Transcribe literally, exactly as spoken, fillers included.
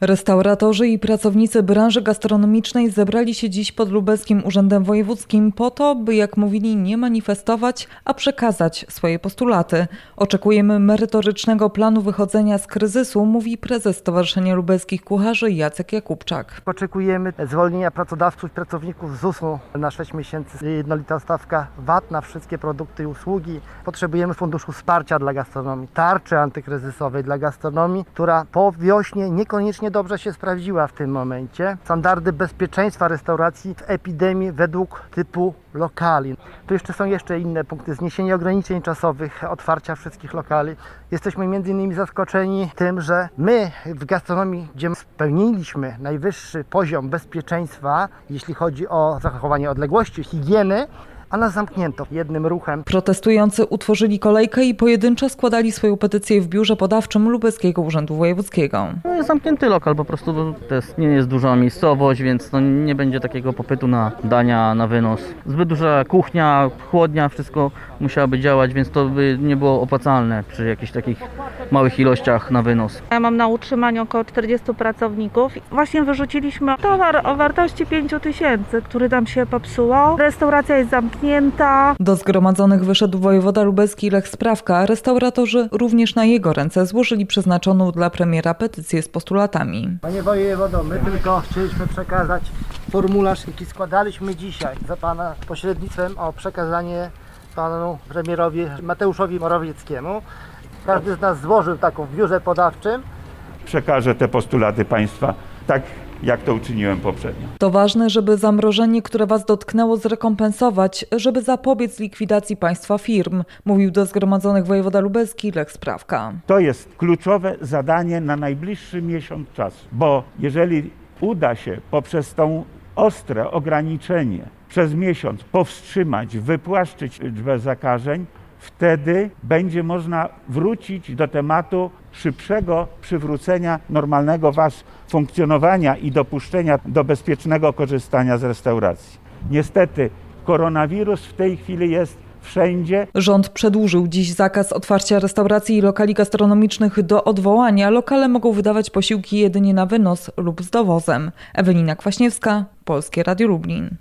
Restauratorzy i pracownicy branży gastronomicznej zebrali się dziś pod Lubelskim Urzędem Wojewódzkim po to, by, jak mówili, nie manifestować, a przekazać swoje postulaty. Oczekujemy merytorycznego planu wychodzenia z kryzysu, mówi prezes Stowarzyszenia Lubelskich Kucharzy Jacek Jakubczak. Oczekujemy zwolnienia pracodawców i pracowników z zusu na sześć miesięcy, jednolita stawka V A T na wszystkie produkty i usługi. Potrzebujemy funduszu wsparcia dla gastronomii, tarczy antykryzysowej dla gastronomii, która po wiośnie niekoniecznie dobrze się sprawdziła w tym momencie. Standardy bezpieczeństwa restauracji w epidemii według typu lokali. Tu jeszcze są jeszcze inne punkty. Zniesienie ograniczeń czasowych, otwarcia wszystkich lokali. Jesteśmy między innymi zaskoczeni tym, że my w gastronomii, gdzie spełniliśmy najwyższy poziom bezpieczeństwa, jeśli chodzi o zachowanie odległości, higieny, a nas zamknięto jednym ruchem. Protestujący utworzyli kolejkę i pojedynczo składali swoją petycję w biurze podawczym Lubelskiego Urzędu Wojewódzkiego. No jest zamknięty lokal, po prostu to jest, nie jest duża miejscowość, więc no nie będzie takiego popytu na dania na wynos. Zbyt duża kuchnia, chłodnia, wszystko musiałoby działać, więc to by nie było opłacalne przy jakichś takich małych ilościach na wynos. Ja mam na utrzymaniu około czterdziestu pracowników. Właśnie wyrzuciliśmy towar o wartości pięć tysięcy, który nam się popsuło. Restauracja jest zamknięta. Do zgromadzonych wyszedł wojewoda lubelski Lech Sprawka. Restauratorzy również na jego ręce złożyli przeznaczoną dla premiera petycję z postulatami. Panie wojewodo, my tylko chcieliśmy przekazać formularz, jaki składaliśmy dzisiaj za pana pośrednictwem o przekazanie panu premierowi Mateuszowi Morawieckiemu. Każdy z nas złożył taką w biurze podawczym. Przekażę te postulaty państwa tak, jak to uczyniłem poprzednio. To ważne, żeby zamrożenie, które was dotknęło, zrekompensować, żeby zapobiec likwidacji państwa firm, mówił do zgromadzonych wojewoda lubelski Lech Sprawka. To jest kluczowe zadanie na najbliższy miesiąc czasu, bo jeżeli uda się poprzez tą ostre ograniczenie przez miesiąc powstrzymać, wypłaszczyć liczbę zakażeń, wtedy będzie można wrócić do tematu szybszego przywrócenia normalnego was funkcjonowania i dopuszczenia do bezpiecznego korzystania z restauracji. Niestety koronawirus w tej chwili jest wszędzie. Rząd przedłużył dziś zakaz otwarcia restauracji i lokali gastronomicznych do odwołania. Lokale mogą wydawać posiłki jedynie na wynos lub z dowozem. Ewelina Kwaśniewska, Polskie Radio Lublin.